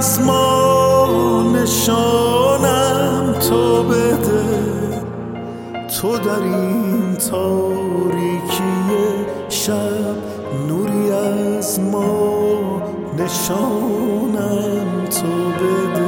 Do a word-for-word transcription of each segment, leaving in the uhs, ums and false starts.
از ما نشانم تو بده، تو در این تاریکی شب نوری از ما نشانم تو بده.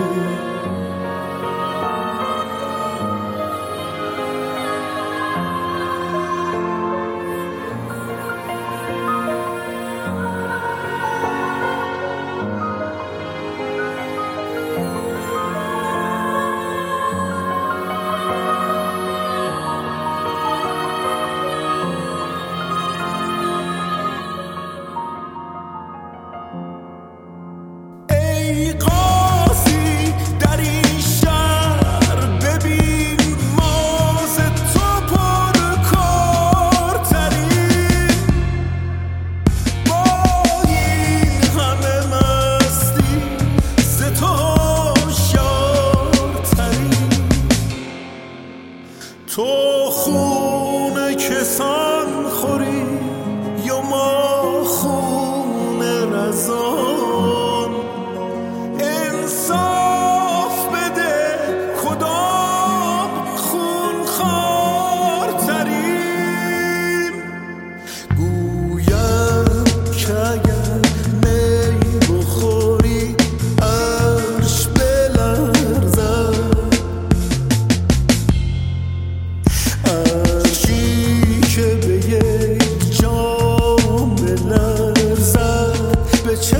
ای قاضی در این شهر ببین ما ز تو پرکارتریم، با این همه مستی ز تو هوشیارتریم. تو خون کسان خوری یا ما خون رزان، انصاف بده کدام خون خوارتریم. گویم که اگر می بخوری عرش بلرزد، عرشی که به یک جام بلرزد به چه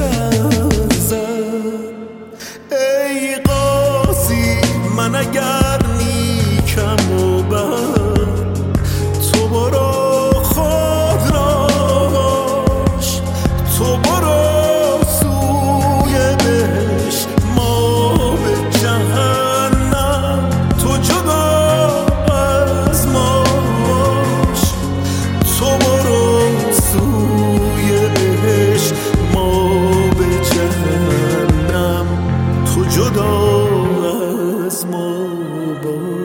ای قاضی من اگر نیکم و بد، تو برو خود را باش، تو برو سوی بهشت ما به جهنم، تو جدا از ما باش، تو برو سوی بهشت ما به جهنم، تو جدا از ما باش.